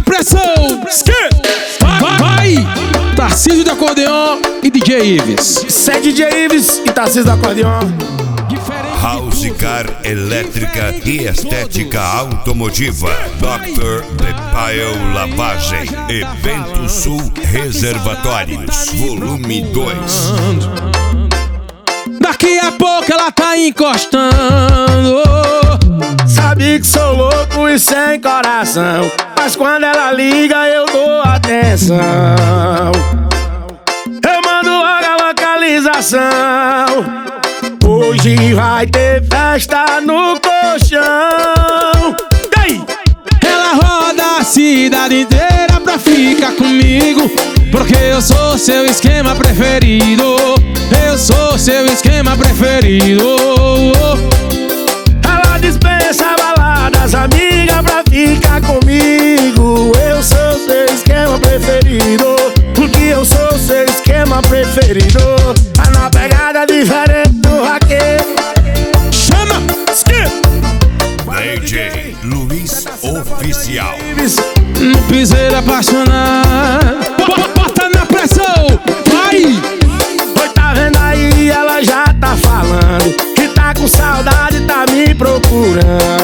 pressão. Vai! Tarcísio do acordeon e DJ Ives. Isso é DJ Ives e Tarcísio do acordeon. House Car elétrica e estética automotiva. Dr. Depile Lavagem. Evento Sul Reservatórios, volume 2. Daqui a pouco ela tá encostando. Sabe que sou louco e sem coração, mas quando ela liga eu dou atenção. Eu mando logo a localização. Hoje vai ter festa no colchão. Ei! Ela roda a cidade inteira pra ficar comigo, porque eu sou seu esquema preferido. Eu sou seu esquema preferido. Ela dispensa baladas, amiga, pra ficar comigo. Eu sou seu esquema preferido, porque eu sou seu esquema preferido. Tá na pegada diferente do raqueiro. Chama! DJ Luiz Oficial. No piseiro apaixonado. Bota na pressão! Vai! Oi, tá vendo aí? Ela já tá falando que tá com saudade, tá me procurando.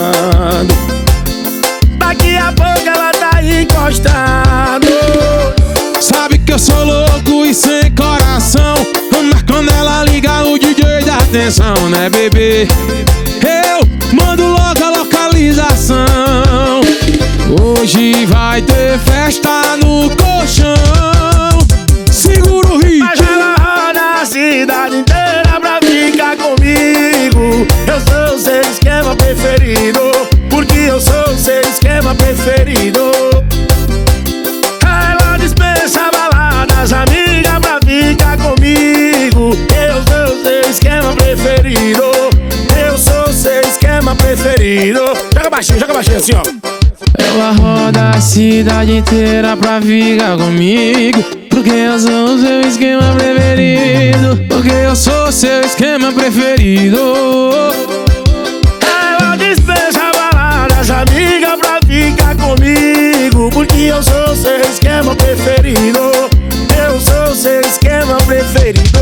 Daqui a pouco ela tá encostando. Sabe que eu sou louco e sem coração, mas quando ela liga o DJ dá atenção, né, bebê? Eu mando logo a localização. Hoje vai ter festa no colchão. Segura o ritmo. Mas ela roda a cidade inteira pra ficar comigo. Eu sou o seu esquema preferido, porque eu sou o seu esquema preferido. Ela dispensa baladas, amiga, pra ficar comigo. Eu sou o seu esquema preferido. Eu sou o seu esquema preferido. Joga baixinho assim, ó. Ela roda a cidade inteira pra ficar comigo, porque eu sou o seu esquema preferido. Porque eu sou o seu esquema preferido. Ela dispensa baladas, amiga, pra ficar comigo, porque eu sou o seu esquema preferido. Eu sou o seu esquema preferido.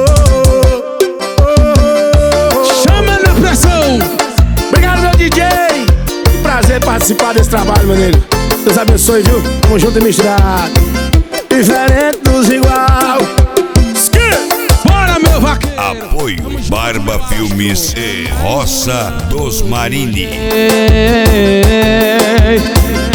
Chama na pressão. Obrigado, meu DJ. Que prazer participar desse trabalho, meu nego. Deus abençoe, viu? Tamo junto e misturado. Diferente dos igual. Bora, meu vaqueiro. Apoio Barba Filmes e Roça dos Marini. Ei,